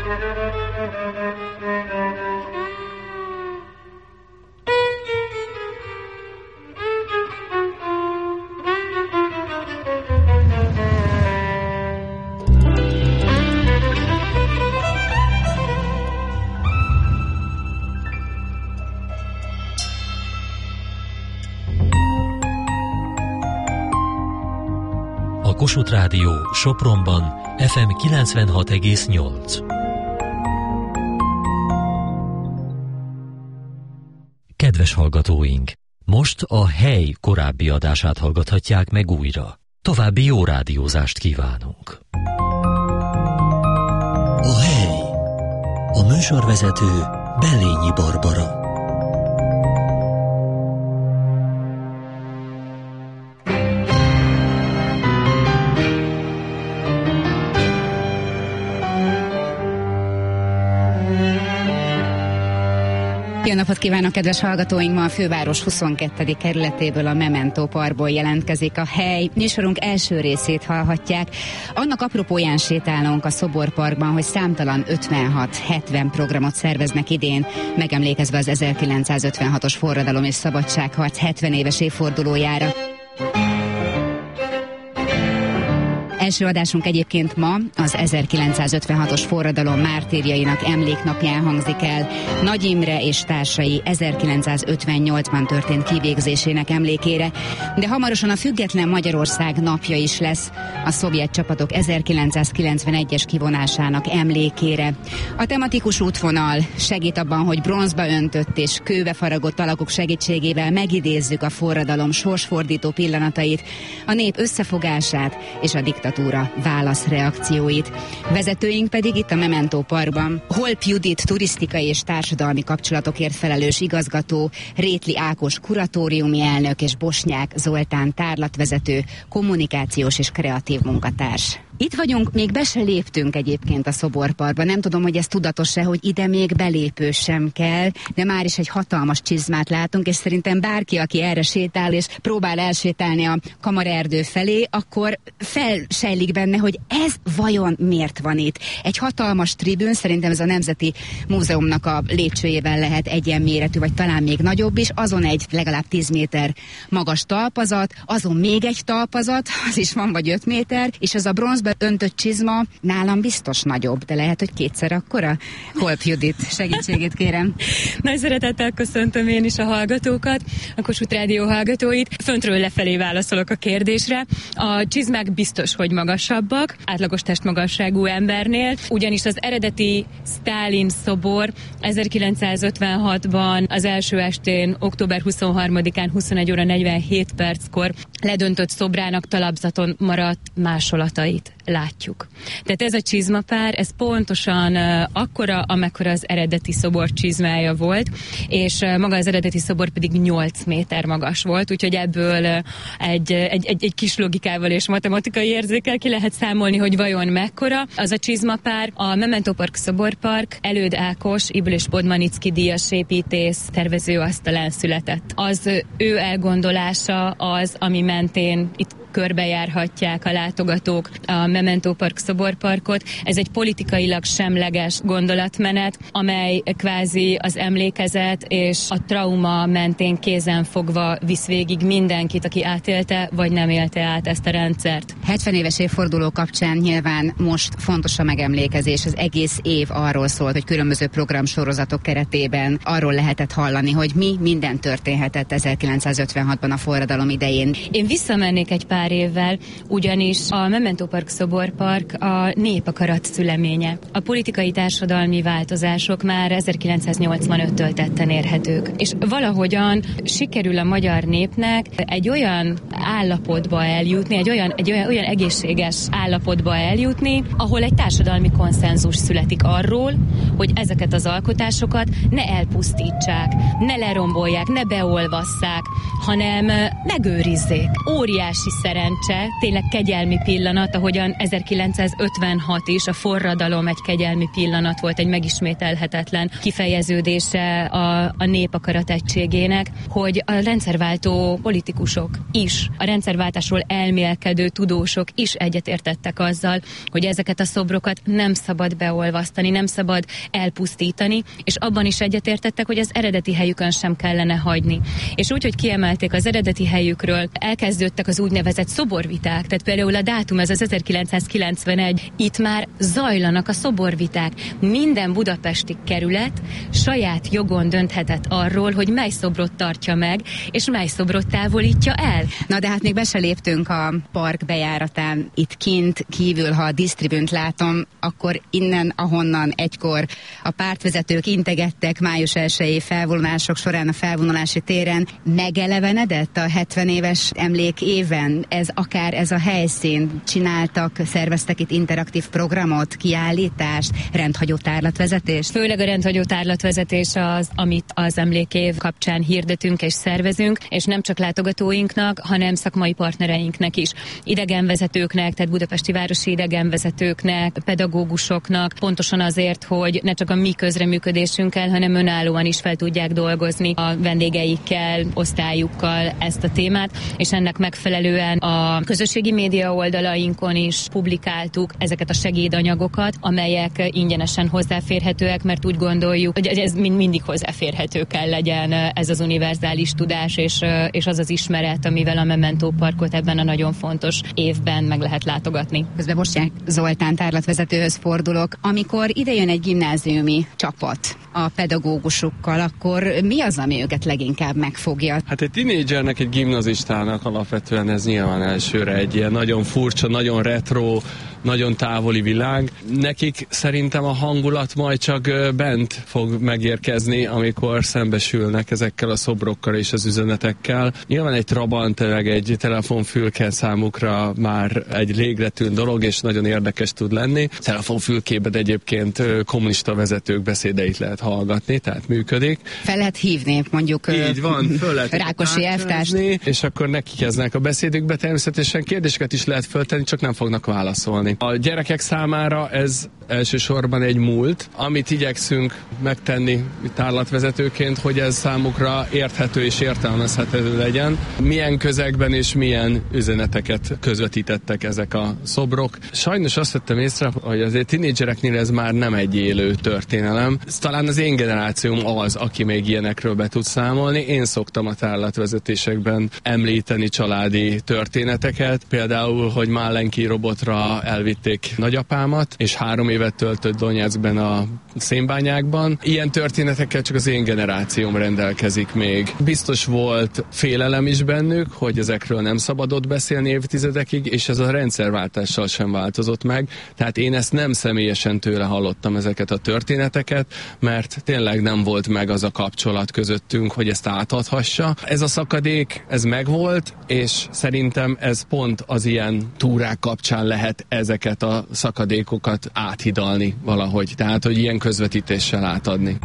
Kossuth Rádió Sopronban FM 96,8. Kedves hallgatóink! Most a Hely korábbi adását hallgathatják meg újra. További jó rádiózást kívánunk! A Hely. A műsorvezető Bellényi Barbara. Jó napot kívánok, kedves hallgatóink! Ma a főváros 22. kerületéből, a Memento Parkból jelentkezik a Hely. Műsorunk első részét hallhatják. Annak apropóján sétálunk a Szoborparkban, hogy számtalan 56-70 programot szerveznek idén, megemlékezve az 1956-os forradalom és szabadságharc 70 éves évfordulójára. Első adásunk egyébként ma az 1956-os forradalom mártírjainak emléknapján hangzik el. Nagy Imre és társai 1958-ban történt kivégzésének emlékére, de hamarosan a független Magyarország napja is lesz, a szovjet csapatok 1991-es kivonásának emlékére. A tematikus útvonal segít abban, hogy bronzba öntött és kőbe faragott alakok segítségével megidézzük a forradalom sorsfordító pillanatait, a nép összefogását és a diktatúra válaszreakcióit. Vezetőink pedig itt a Memento Parkban Holp Judit turisztikai és társadalmi kapcsolatokért felelős igazgató, Rétli Ákos kuratóriumi elnök és Bosnyák Zoltán tárlatvezető, kommunikációs és kreatív munkatárs. Itt vagyunk, még be se léptünk egyébként a Szoborparkba. Nem tudom, hogy ez tudatos-e, hogy ide még belépő sem kell, de már is egy hatalmas csizmát látunk, és szerintem bárki, aki erre sétál és próbál elsétálni a Kamaraerdő felé, akkor felsejlik benne, hogy ez vajon miért van itt. Egy hatalmas tribűn, szerintem ez a Nemzeti Múzeumnak a lépcsőjével lehet egyenméretű, vagy talán még nagyobb is, azon egy legalább 10 méter magas talpazat, azon még egy talpazat, az is van vagy 5 méter, és ez a bronzba öntött csizma nálam biztos nagyobb, de lehet, hogy kétszer akkora. Holp Judit, segítségét kérem. Nagy szeretettel köszöntöm én is a hallgatókat, a Kossuth Rádió hallgatóit. Föntről lefelé válaszolok a kérdésre. A csizmák biztos, hogy magasabbak, átlagos testmagasságú embernél, ugyanis az eredeti Sztálin szobor 1956-ban az első estén, október 23-án 21 óra 47 perckor ledöntött szobrának talapzaton maradt másolatait látjuk. Tehát ez a csizmapár, ez pontosan akkora, amekkora az eredeti szobor csizmája volt, és maga az eredeti szobor pedig 8 méter magas volt, úgyhogy ebből egy kis logikával és matematikai érzékkel ki lehet számolni, hogy vajon mekkora. Az a csizmapár a Memento Park Szoborpark Előd Ákos, Ybl és Podmanicki díjas építész tervezőasztalán született. Az ő elgondolása az, ami mentén itt körbejárhatják a látogatók a Memento Park Szoborparkot. Ez egy politikailag semleges gondolatmenet, amely kvázi az emlékezet és a trauma mentén kézenfogva visz végig mindenkit, aki átélte vagy nem élte át ezt a rendszert. 70 éves évforduló kapcsán nyilván most fontos a megemlékezés. Az egész év arról szólt, hogy különböző programsorozatok keretében arról lehetett hallani, hogy mi minden történhetett 1956-ban a forradalom idején. Én visszamennék egy pár évvel, ugyanis a Memento Park Szoborpark a népakarat szüleménye. A politikai társadalmi változások már 1985-től tetten érhetők. És valahogyan sikerül a magyar népnek egy olyan állapotba eljutni, egy olyan egészséges állapotba eljutni, ahol egy társadalmi konszenzus születik arról, hogy ezeket az alkotásokat ne elpusztítsák, ne lerombolják, ne beolvasszák, hanem megőrizzék. Óriási szerencse, tényleg kegyelmi pillanat, ahogyan 1956 is a forradalom egy kegyelmi pillanat volt, egy megismételhetetlen kifejeződése a nép akarat egységének, hogy a rendszerváltó politikusok is, a rendszerváltásról elmélkedő tudósok is egyetértettek azzal, hogy ezeket a szobrokat nem szabad beolvasztani, nem szabad elpusztítani, és abban is egyetértettek, hogy az eredeti helyükön sem kellene hagyni. És úgy, hogy kiemelték az eredeti helyükről, elkezdődtek az úgynevezett szoborviták, tehát például a dátum, ez az 1991, itt már zajlanak a szoborviták. Minden budapesti kerület saját jogon dönthetett arról, hogy mely szobrot tartja meg, és mely szobrot távolítja el. Na de hát még be se léptünk a park bejáratán. Itt kint, kívül, ha a disztribünt látom, akkor innen, ahonnan egykor a pártvezetők integettek május 1-i felvonulások során a felvonulási téren, megelevenedett a 70 éves emlékéven? Ez a helyszín, csináltak, szerveztek itt interaktív programot, kiállítást, rendhagyó tárlatvezetést? Főleg a rendhagyó tárlatvezetés az, amit az emlékév kapcsán hirdetünk és szervezünk, és nem csak látogatóinknak, hanem szakmai partnereinknek is. Idegenvezetőknek, tehát budapesti városi idegenvezetőknek, pedagógusoknak, pontosan azért, hogy ne csak a mi közreműködésünkkel, hanem önállóan is fel tudják dolgozni a vendégeikkel, osztályukkal ezt a témát, és ennek megfelelően a közösségi média oldalainkon is publikáltuk ezeket a segédanyagokat, amelyek ingyenesen hozzáférhetőek, mert úgy gondoljuk, hogy ez mindig hozzáférhető kell legyen ez az univerzális tudás, és az az ismeret, amivel a Memento Parkot ebben a nagyon fontos évben meg lehet látogatni. Közben Bosnyák Zoltán tárlatvezetőhöz fordulok. Amikor idejön egy gimnáziumi csapat a pedagógusokkal, akkor mi az, ami őket leginkább megfogja? Hát egy tinédzsernek, egy gimnazistának alapvetően ez nyilván elsőre egy ilyen nagyon furcsa, nagyon retro, nagyon távoli világ. Nekik szerintem a hangulat majd csak bent fog megérkezni, amikor szembesülnek ezekkel a szobrokkal és az üzenetekkel. Nyilván egy Trabant, egy telefonfülke számukra már egy légletűn dolog, és nagyon érdekes tud lenni. Telefonfülkében egyébként kommunista vezetők beszédeit lehet hallgatni, tehát működik. Fel lehet hívni, mondjuk így van, föl lehet Rákosi elvtárst. És akkor neki kezdnek a beszédükbe, természetesen kérdéseket is lehet föltenni, csak nem fognak válaszolni. A gyerekek számára ez elsősorban egy múlt, amit igyekszünk megtenni tárlatvezetőként, hogy ez számukra érthető és értelmezhető legyen. Milyen közegben és milyen üzeneteket közvetítettek ezek a szobrok. Sajnos azt vettem észre, hogy azért tinédzsereknél ez már nem egy élő történelem. Talán az én generációm az, aki még ilyenekről be tud számolni. Én szoktam a tárlatvezetésekben említeni családi történeteket. Például, hogy Málenki robotra elvitték nagyapámat, és 3 évet töltött Donyeckben a szénbányákban. Ilyen történetekkel csak az én generációm rendelkezik még. Biztos volt félelem is bennük, hogy ezekről nem szabadott beszélni évtizedekig, és ez a rendszerváltással sem változott meg. Tehát én ezt nem személyesen tőle hallottam, ezeket a történeteket, mert tényleg nem volt meg az a kapcsolat közöttünk, hogy ezt átadhassa. Ez a szakadék, ez megvolt, és szerintem ez pont az ilyen túrák kapcsán lehet ezeket a szakadékokat áthidalni valahogy. Tehát, hogy ilyen közvetítéssel átadni.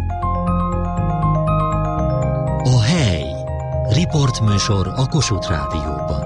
A hely. Riportműsor a Kossuth Rádióban.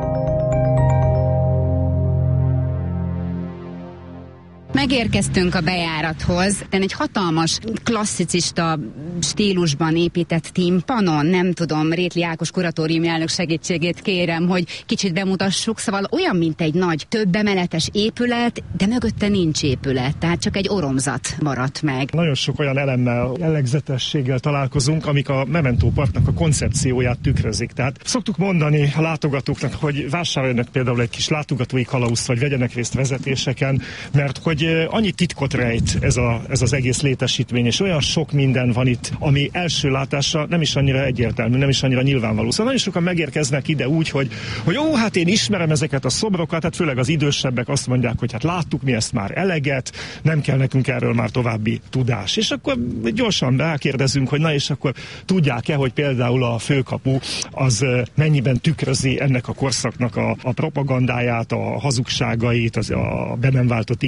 Megérkeztünk a bejárathoz, de egy hatalmas klasszicista stílusban épített timpanon, nem tudom, Rétli Ákos kuratóriumi elnök segítségét kérem, hogy kicsit bemutassuk, szóval olyan, mint egy nagy többemeletes épület, de mögötte nincs épület, tehát csak egy oromzat maradt meg. Nagyon sok olyan elemmel, jellegzetességgel találkozunk, amik a Memento Parknak a koncepcióját tükrözik. Tehát szoktuk mondani a látogatóknak, hogy vásároljanak például egy kis látogatói kalauzt, vagy vegyenek részt vezetéseken, mert hogy annyi titkot rejt ez az egész létesítmény, és olyan sok minden van itt, ami első látásra nem is annyira egyértelmű, nem is annyira nyilvánvaló. Szóval nagyon sokan megérkeznek ide úgy, hogy ó, hát én ismerem ezeket a szobrokat, hát főleg az idősebbek azt mondják, hogy hát láttuk mi ezt már eleget, nem kell nekünk erről már további tudás. És akkor gyorsan rákérdezünk, hogy na és akkor tudják-e, hogy például a főkapu az mennyiben tükrözi ennek a korszaknak a propagandáját, a hazugságait, a be nem váltott ígéreteit.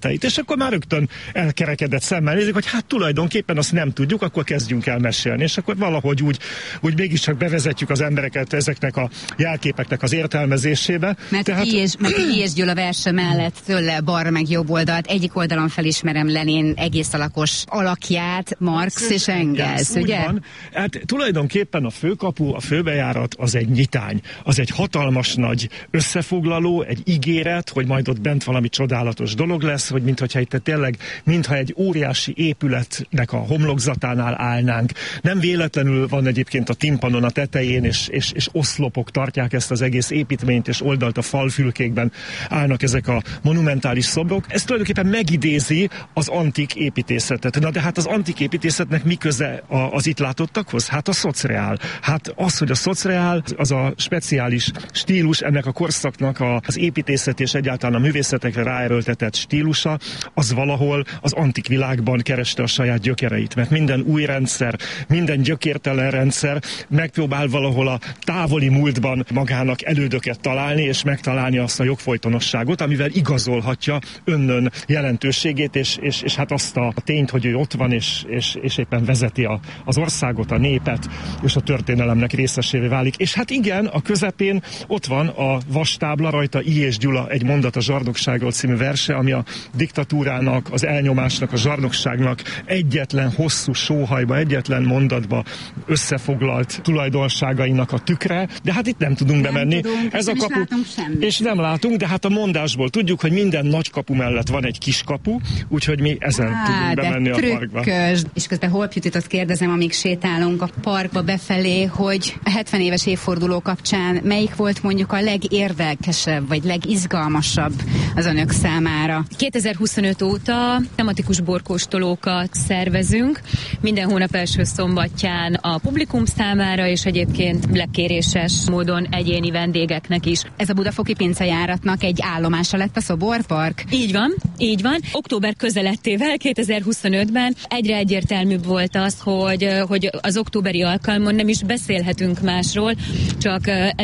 történeteit. És akkor már rögtön elkerekedett szemmel nézik, hogy hát tulajdonképpen azt nem tudjuk, akkor kezdjünk el mesélni. És akkor valahogy úgy mégiscsak bevezetjük az embereket ezeknek a jelképeknek az értelmezésébe. Mert I. és Gyula verse mellett tőle balra meg jobb oldalt, egyik oldalon felismerem Lenin egész alakos alakját, Marx és Engels, ugye? Van. Hát tulajdonképpen a főkapu, a főbejárat az egy nyitány, az egy hatalmas nagy összefoglaló, egy ígéret, hogy majd ott bent valami csodálatos dolog lesz, hogy mintha itt tényleg, mintha egy óriási épületnek a homlokzatánál állnánk. Nem véletlenül van egyébként a timpanon a tetején, és oszlopok tartják ezt az egész építményt, és oldalt a falfülkékben állnak ezek a monumentális szobrok. Ez tulajdonképpen megidézi az antik építészetet. Na de hát az antik építészetnek mi köze az itt látottakhoz? Hát a szocreál. Hát az, hogy a szocreál, az a speciális stílus ennek a korszaknak az építészet és egyáltalán a művészetekre ráerőltetett stílusa, az valahol az antik világban kereste a saját gyökereit. Mert minden új rendszer, minden gyökértelen rendszer megpróbál valahol a távoli múltban magának elődöket találni, és megtalálni azt a jogfolytonosságot, amivel igazolhatja önnön jelentőségét, és hát azt a tényt, hogy ő ott van, és éppen vezeti az országot, a népet, és a történelemnek részesévé válik. És hát igen, a közepén ott van a vastábla, rajta I. és Gyula egy mondat a zsarnokságról című verse, ami a diktatúrának, az elnyomásnak, a zsarnokságnak egyetlen hosszú sóhajba, egyetlen mondatba összefoglalt tulajdonságainak a tükre, de hát itt nem tudunk bemenni. Ez a kapu, és nem látunk, de hát a mondásból tudjuk, hogy minden nagy kapu mellett van egy kis kapu, úgyhogy mi ezen tudunk bemenni a parkba. És közben Holpjutit kérdezem, amíg sétálunk a parkba befelé, hogy a 70 éves évforduló kapcsán melyik volt mondjuk a legérdekesebb, vagy legizgalmasabb az önök számára? 2025 óta tematikus borkóstolókat szervezünk, minden hónap első szombatján a publikum számára, és egyébként lekéréses módon egyéni vendégeknek is. Ez a budafoki pincejáratnak egy állomása lett a szoborpark? Így van. Október közelettével 2025-ben egyre egyértelműbb volt az, hogy az októberi alkalmon nem is beszélhetünk másról, csak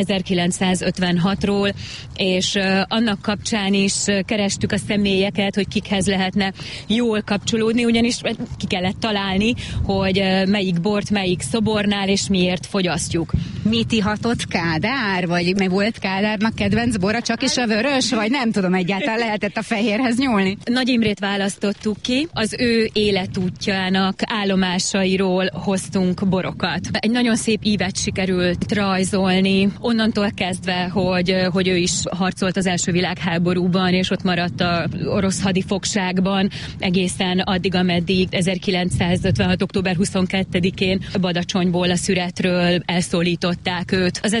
1956-ról, és annak kapcsán is kerestük a személyeket, hogy kikhez lehetne jól kapcsolódni, ugyanis ki kellett találni, hogy melyik bort, melyik szobornál, és miért fogyasztjuk. Mit ihatott Kádár? Vagy volt Kádárnak kedvenc bora, csak is a vörös? Vagy nem tudom, egyáltalán lehetett a fehérhez nyúlni? Nagy Imrét választottuk ki, az ő életútjának állomásairól hoztunk borokat. Egy nagyon szép ívet sikerült rajzolni, onnantól kezdve, hogy ő is harcolt az első világháborúban, és ott maradt az orosz hadifogságban egészen addig, ameddig 1956. október 22-én Badacsonyból, a Szüretről elszólították őt. Az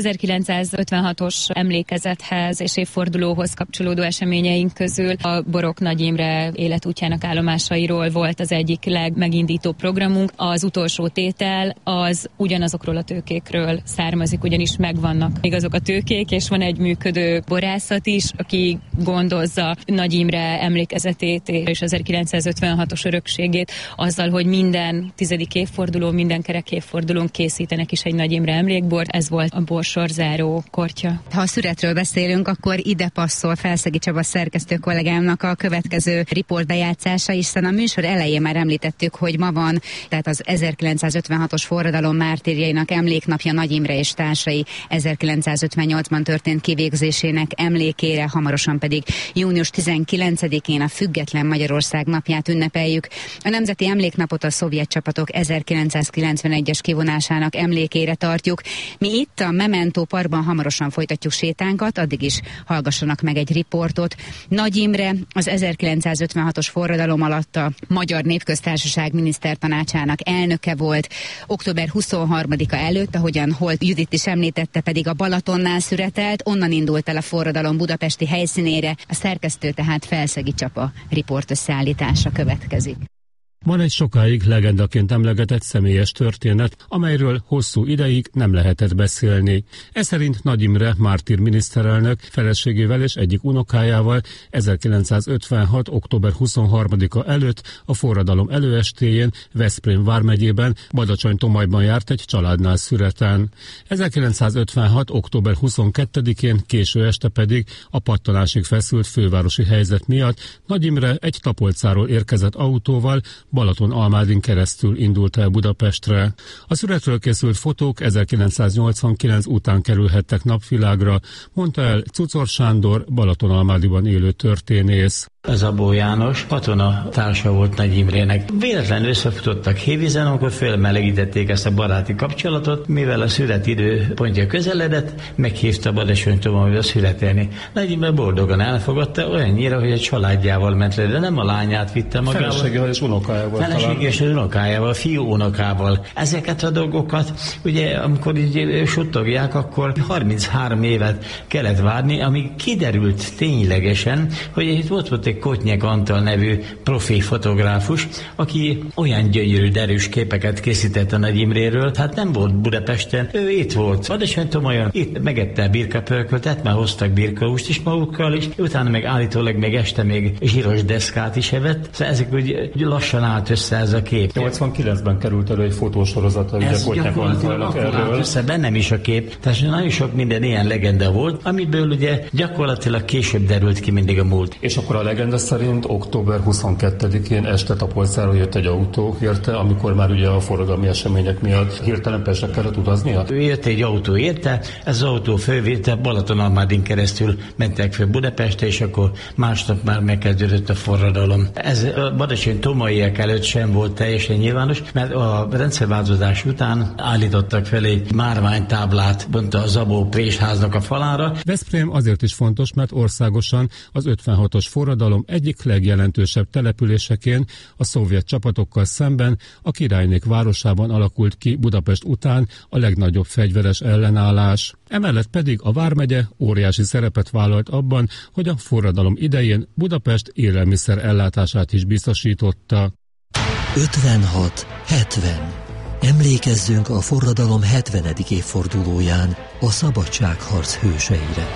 1956-os emlékezethez és évfordulóhoz kapcsolódó eseményeink közül a Borok Nagy Imre életútjának állomásairól volt az egyik legmegindító programunk. Az utolsó tétel az ugyanazokról a tőkékről származik, ugyanis megvannak még azok a tőkék, és van egy működő borászat is, aki gondozza Nagy Imre emlékezetét és 1956-os örökségét azzal, hogy minden 10. évforduló, minden kerek évfordulón készítenek is egy Nagy Imre emlékbort. Ez volt a borsorzáró kortya. Ha a Szüretről beszélünk, akkor ide passzol Felszegi Csaba szerkesztő kollégámnak a következő riportbejátszása, hiszen a műsor elején már említettük, hogy ma van, tehát az 1956-os forradalom mártírjainak emléknapja, Nagy Imre és társai 1958-ban történt kivégzésének emlékére, hamarosan pedig június 19-én a Független Magyarország napját ünnepeljük. A Nemzeti Emléknapot a szovjet csapatok 1991-es kivonásának emlékére tartjuk. Mi itt a Memento Parkban hamarosan folytatjuk sétánkat, addig is hallgassanak meg egy riportot. Nagy Imre az 1956-os forradalom alatt a Magyar Népköztársaság minisztertanácsának elnöke volt. Október 23-a előtt, ahogyan Holt Judit is említette, pedig a Balatonnál született, onnan indult el a forradalom budapesti helyszínére. A szerkesztő tehát Felszegi Csaba riport összeállítása következik. Van egy sokáig legendaként emlegetett személyes történet, amelyről hosszú ideig nem lehetett beszélni. Ez szerint Nagy Imre mártír miniszterelnök feleségével és egyik unokájával 1956. október 23-a előtt a forradalom előestéjén Veszprém vármegyében Badacsony-Tomajban járt egy családnál szüreten. 1956. október 22-én késő este pedig a pattanásig feszült fővárosi helyzet miatt Nagy Imre egy Tapolcáról érkezett autóval Balatonalmádin keresztül indult el Budapestre. A szüretről készült fotók 1989 után kerülhettek napvilágra, mondta el Cucor Sándor, Balatonalmádiban élő történész. Zabó János katona társa volt Nagy Imrének. Véletlenül összefutottak Hévízen, amikor fölmelegítették ezt a baráti kapcsolatot, mivel a szület időpontja közeledett, meghívta Badacsony-Tomagyba születelni. Nagy Imre boldogan elfogadta, olyannyira, hogy a családjával ment le, de nem a lányát vitte magával. Feleségével és unokájával. Feleségével és unokájával, fiú unokával. Ezeket a dolgokat, ugye, amikor így suttogják, akkor 33 évet kellett várni, amíg kiderült ténylegesen, hogy itt volt egy Kotnyek Antal nevű profi fotográfus, aki olyan gyönyörű, derűs képeket készített a Nagy Imréről. Hát nem volt Budapesten, ő itt volt. Badacsony-Tomajon, itt megette a birkapörköltet, már hoztak birkahúst is magukkal is, utána meg állítólag még este még zsíros deszkát is evett. Szóval ezek úgy lassan állt össze ez a kép. 89-ben került elő egy fotósorozata, ugye Kotnyek Antalnak erről. Össze bennem is a kép. Tehát nagyon sok minden ilyen legenda volt, amiből ugye gyakorlatilag később derült ki mindig a múlt. És akkor a legenda szerint október 22-én este Tapolcáról jött egy autó, érte, amikor már ugye a forradalmi események miatt hirtelen Pestre kellett utaznia? Jött egy autó érte, ez az autó fölvéte Balatonalmádin keresztül mentek fel Budapestre, és akkor másnap már megkezdődött a forradalom. Ez a Badacsony-Tomaiak előtt sem volt teljesen nyilvános, mert a rendszerváltozás után állítottak fel egy márványtáblát pont a Zabó présháznak a falára. Veszprém azért is fontos, mert országosan az 56-os forradalom egyik legjelentősebb településeként a szovjet csapatokkal szemben a királynék városában alakult ki Budapest után a legnagyobb fegyveres ellenállás. Emellett pedig a vármegye óriási szerepet vállalt abban, hogy a forradalom idején Budapest élelmiszer ellátását is biztosította. 56-70. Emlékezzünk a forradalom 70. évfordulóján a szabadságharc hőseire.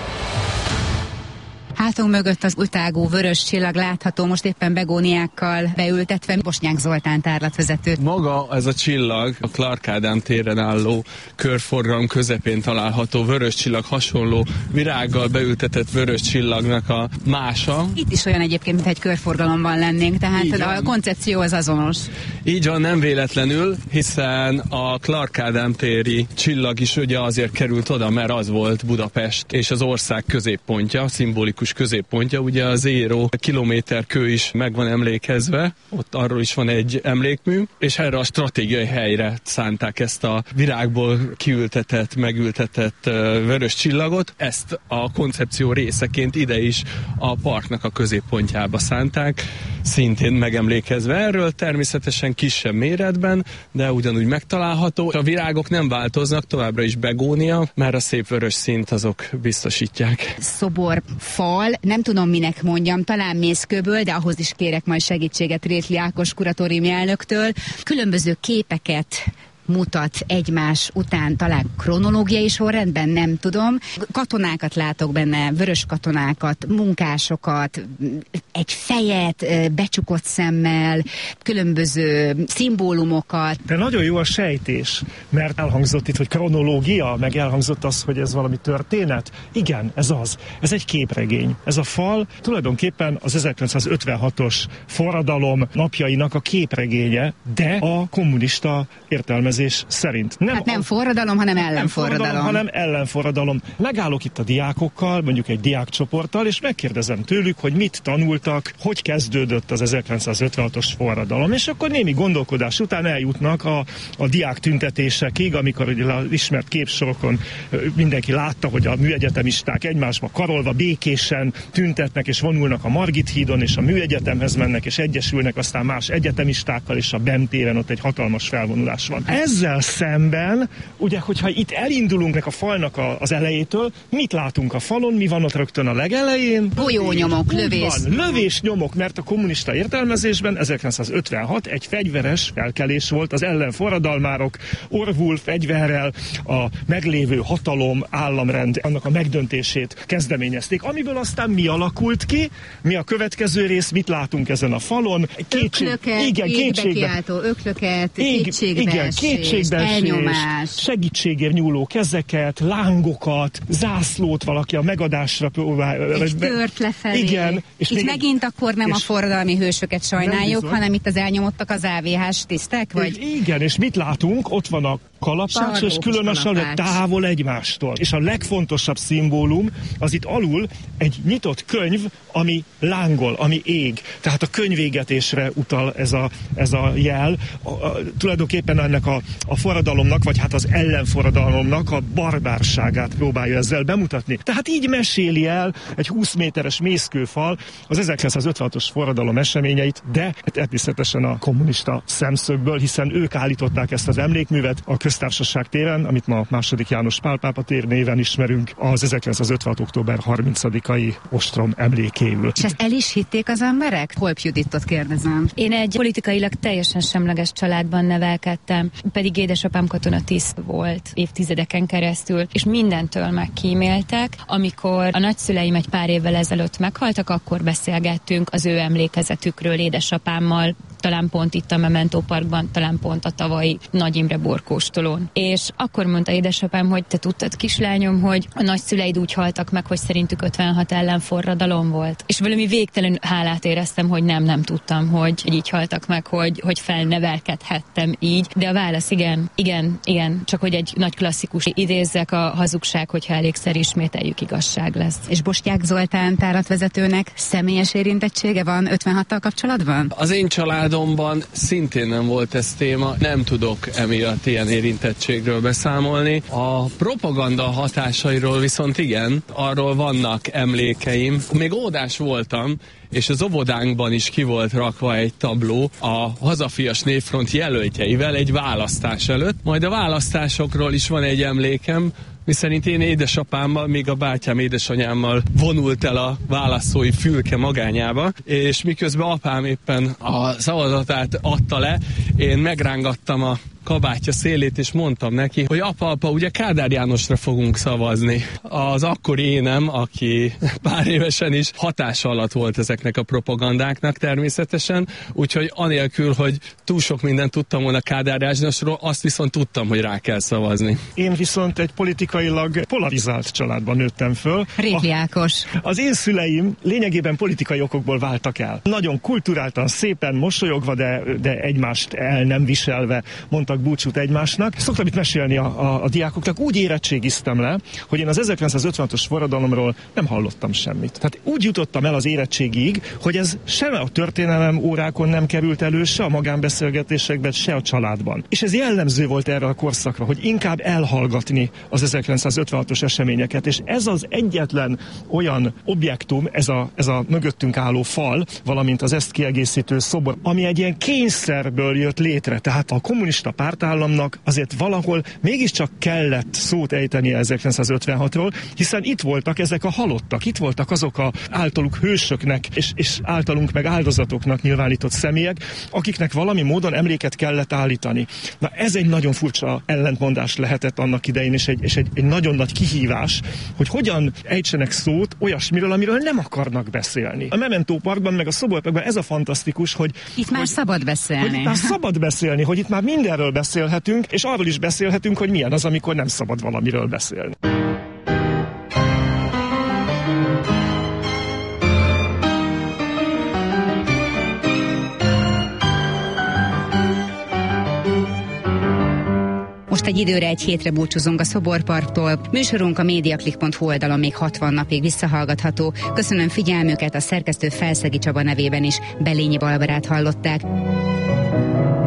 Hátunk mögött az utágú vörös csillag látható, most éppen begóniákkal beültetve. Bosnyák Zoltán tárlatvezető. Maga ez a csillag, a Clark Ádám téren álló körforgalom közepén található vörös csillag, hasonló virággal beültetett vörös csillagnak a mása. Itt is olyan egyébként, mintha egy körforgalomban lennénk, tehát a koncepció az azonos. Így van, nem véletlenül, hiszen a Clark Ádám téri csillag is ugye azért került oda, mert az volt Budapest és az ország középpontja, szimbolikus középpontja, ugye az Zéró kilométerkő is meg van emlékezve, ott arról is van egy emlékmű, és erre a stratégiai helyre szánták ezt a virágból kiültetett, megültetett vörös csillagot. Ezt a koncepció részeként ide is a parknak a középpontjába szánták, szintén megemlékezve erről, természetesen kisebb méretben, de ugyanúgy megtalálható. A virágok nem változnak, továbbra is begónia, mert a szép vörös színt azok biztosítják. Szobor, fal, nem tudom minek mondjam, talán mészkőből, de ahhoz is kérek majd segítséget Rétli Ákos kuratóriumi elnöktől. Különböző képeket mutat egymás után, talán kronológiai sorrendben, nem tudom. Katonákat látok benne, vörös katonákat, munkásokat, egy fejet becsukott szemmel, különböző szimbólumokat. De nagyon jó a sejtés, mert elhangzott itt, hogy kronológia, meg elhangzott az, hogy ez valami történet. Igen, ez az. Ez egy képregény. Ez a fal tulajdonképpen az 1956-os forradalom napjainak a képregénye, de a kommunista értelmezés szerint. Nem forradalom, hanem ellenforradalom. hanem ellenforradalom. Megállok itt a diákokkal, mondjuk egy diákcsoporttal, és megkérdezem tőlük, hogy mit tanultak, hogy kezdődött az 1956-os forradalom. És akkor némi gondolkodás után eljutnak a diák tüntetésekig, amikor ugye az ismert képsorokon mindenki látta, hogy a műegyetemisták egymásba karolva békésen tüntetnek, és vonulnak a Margit hídon, és a műegyetemhez mennek, és egyesülnek aztán más egyetemistákkal, és a BEM téren ott egy hatalmas felvonulás van. Ez ezzel szemben, ugye, hogyha itt elindulunk a falnak az elejétől, mit látunk a falon, mi van ott rögtön a legelején? Bolyónyomok, lövésnyomok, mert a kommunista értelmezésben 1956 egy fegyveres felkelés volt, az ellenforradalmárok orvul fegyverrel a meglévő hatalom, államrend, annak a megdöntését kezdeményezték, amiből aztán mi alakult ki, mi a következő rész, mit látunk ezen a falon. Kétségbeesés, elnyomás, segítségért nyúló kezeket, lángokat, zászlót valaki a megadásra próbál. Egy tört lefelé. Igen. És itt megint akkor nem a forradalmi hősöket sajnáljuk, hanem itt az elnyomottak az AVH-s tisztek? Vagy? Igen, és mit látunk? Ott van a kalapács, és külön a sarló távol egymástól. És a legfontosabb szimbólum az itt alul egy nyitott könyv, ami lángol, ami ég. Tehát a könyvégetésre utal ez a jel. Tulajdonképpen ennek a forradalomnak, vagy hát az ellenforradalomnak a barbárságát próbálja ezzel bemutatni. Tehát így meséli el egy 20 méteres mészkőfal az 1956-os forradalom eseményeit, de természetesen a kommunista szemszögből, hiszen ők állították ezt az emlékművet a Köztársaság téren, amit ma II. János Pál pápa tér néven ismerünk, az 1956. október 30-ai ostrom emlékéül. És ezt el is hitték az emberek? Holp Juditot kérdezem. Én egy politikailag teljesen semleges családban nevelkedtem, pedig édesapám katonatiszt volt évtizedeken keresztül, és mindentől megkíméltek. Amikor a nagyszüleim egy pár évvel ezelőtt meghaltak, akkor beszélgettünk az ő emlékezetükről édesapámmal, talán pont itt a Memento Parkban, talán pont a tavalyi Nagy Imre borkóstolón. És akkor mondta édesapám, hogy te tudtad, kislányom, hogy a nagyszüleid úgy haltak meg, hogy szerintük 56 ellenforradalom volt. És valami végtelen hálát éreztem, hogy nem tudtam, hogy így haltak meg, hogy felnevelkedhettem így. De a válasz igen, csak hogy egy nagy klasszikus idézzek, a hazugság, hogyha elégszer ismételjük, igazság lesz. És Bostyák Zoltán táratvezetőnek személyes érintettsége van 56-tal kapcsolatban? Az én családomban szintén nem volt ez téma, nem tudok emiatt ilyen érintettségről beszámolni. A propaganda hatásairól viszont igen, arról vannak emlékeim. Még óvodás voltam, és az óvodánkban is ki volt rakva egy tabló a Hazafias Népfront jelöltjeivel egy választás előtt. Majd a választásokról is van egy emlékem, miszerint én édesapámmal, még a bátyám édesanyámmal vonult el a választói fülke magányába, és miközben apám éppen a szavazatát adta le, én megrángattam a kabátja szélét, és mondtam neki, hogy apa, ugye Kádár Jánosra fogunk szavazni. Az akkori énem, aki pár évesen is hatása alatt volt ezeknek a propagandáknak természetesen, úgyhogy anélkül, hogy túl sok mindent tudtam volna Kádár Jánosról, azt viszont tudtam, hogy rá kell szavazni. Én viszont egy politikailag polarizált családban nőttem föl. Régi Ákos. Az én szüleim lényegében politikai okokból váltak el. Nagyon kulturáltan, szépen mosolyogva, de egymást el nem viselve mondtak búcsút egymásnak. Szoktam itt mesélni a diákoknak, úgy érettségiztem le, hogy én az 1956-os forradalomról nem hallottam semmit. Tehát úgy jutottam el az érettségig, hogy ez se a történelem órákon nem került elő, se a magánbeszélgetésekben, se a családban. És ez jellemző volt erre a korszakra, hogy inkább elhallgatni az 1956-os eseményeket, és ez az egyetlen olyan objektum, ez a mögöttünk álló fal, valamint az ezt kiegészítő szobor, ami egy ilyen kényszerből jött létre. Tehát a kommunista pártállamnak azért valahol mégiscsak kellett szót ejteni 1956-ról, hiszen itt voltak ezek a halottak, itt voltak azok a általuk hősöknek és általunk meg áldozatoknak nyilvánított személyek, akiknek valami módon emléket kellett állítani. Na ez egy nagyon furcsa ellentmondás lehetett annak idején, és egy nagyon nagy kihívás, hogy hogyan ejtsenek szót olyasmiről, amiről nem akarnak beszélni. A Memento Parkban, meg a Szoborparkban ez a fantasztikus, hogy itt már szabad beszélni. Hogy itt már szabad beszélni, hogy itt már mindenről beszélhetünk, és arról is beszélhetünk, hogy milyen az, amikor nem szabad valamiről beszélni. Most egy időre, egy hétre búcsúzunk a Szoborparktól. Műsorunk a mediaclick.hu oldalon még 60 napig visszahallgatható. Köszönöm figyelmüket, a szerkesztő Felszegi Csaba nevében is. Belényi Balbarát hallották.